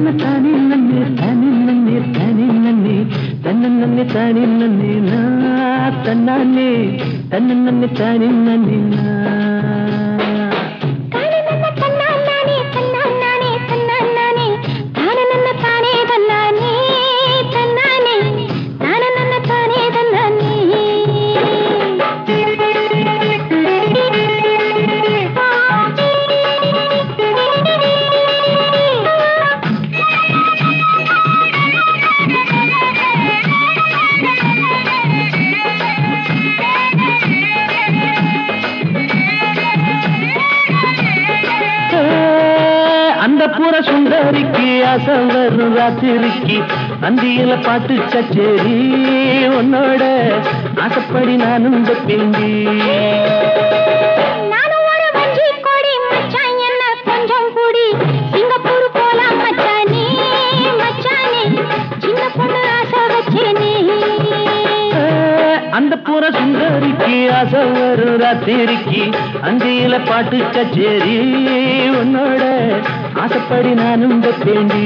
பூர சுந்தரிக்கு ஆசை வரும் ராத்திரிக்கு அந்தியில பாட்டு கச்சேரி உன்னோட ஆசைப்படி நானும் பெண்டி அந்த பூர சுந்தரிக்கு ஆசை வரும் ராத்திரிக்கு அந்தியில பாட்டு கச்சேரி உன்னோட ஆசைப்படி நானும் பெண்டி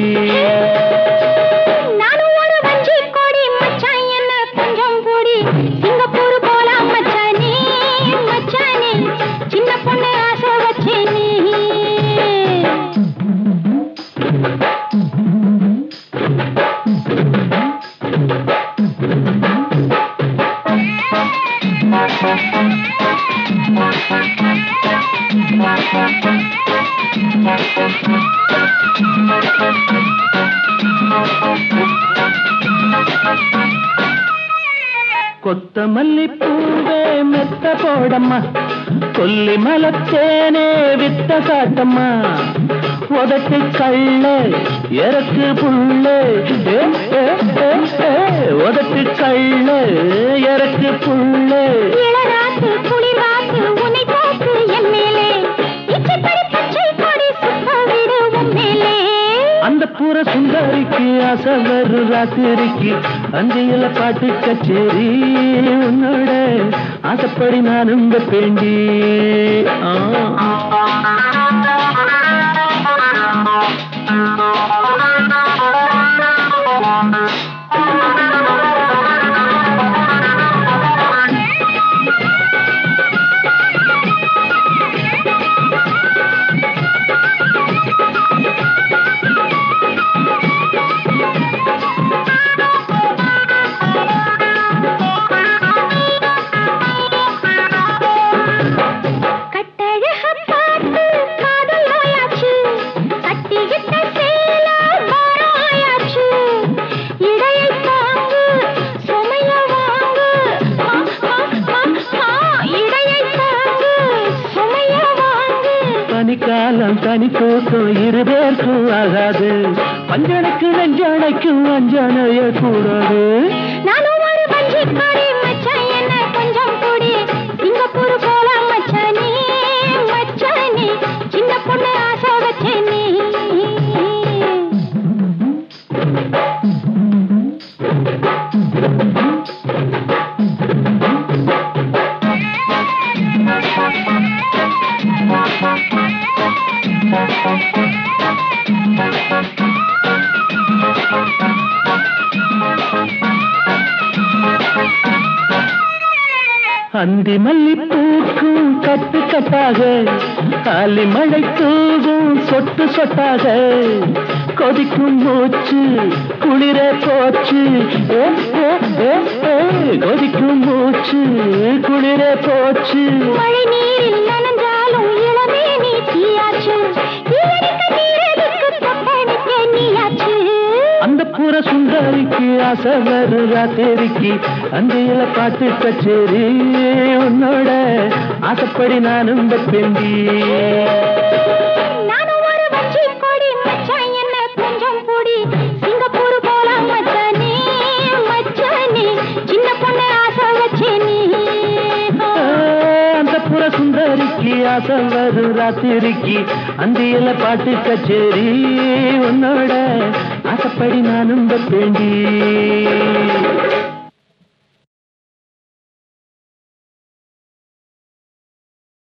கொத்தமல்லி பூவே மெத்த போடம்மா கொல்லி மலத்தேனே வித்த காட்டம்மா உதட்டு கள்ள எறக்கு புள்ள உதட்டு கள்ள எறக்கு புள்ள அந்த பூர சுந்தரிக்கு ஆசை வரு ராத்திரிக்கு அந்தியில பாட்டு கச்சேரி உன்னோட ஆசைப்படி நானும் பெண்டி காலம் தனி தூக்கம் இருபேருக்கும் ஆகாது பஞ்சனைக்கு நெஞ்சனைக்கும் அஞ்சனைய கூடாது நானும் ஒரு பஞ்சிக்காரி மச்சான் என்ன கொஞ்சம் கூடி சிங்கப்பூர் போலாம் மச்சானே மச்சானே சின்ன பொண்ணு ஆசை வச்சேனே அந்தி மல்லி பூக்கும் கட்டு கட்டாக காலி மழை தூவும் சொட்டு சொட்டாக கொதிக்கும் மூச்சு குளிர போச்சு கொதிக்கும் மூச்சு குளிர போச்சு மழை நீரில் நனைஞ்சாலும் இளமே நீ தீயாச்சு அந்த பூர சுந்தரிக்கு ஆசை வரு ராத்திரிக்கு அந்தியில பாட்டு கச்சேரி உன்னோட ஆசைப்படி நானும் பெண்டி சிங்கப்பூர் போலாம் மச்சானே மச்சானே சின்ன பொண்ணு ஆசை வச்சேனே அந்த பூர சுந்தரிக்கு ஆசை வரு ராத்திரிக்கு அந்தியில பாட்டு கச்சேரி உன்னோட ஆசைப்படி நானும் பெண்டி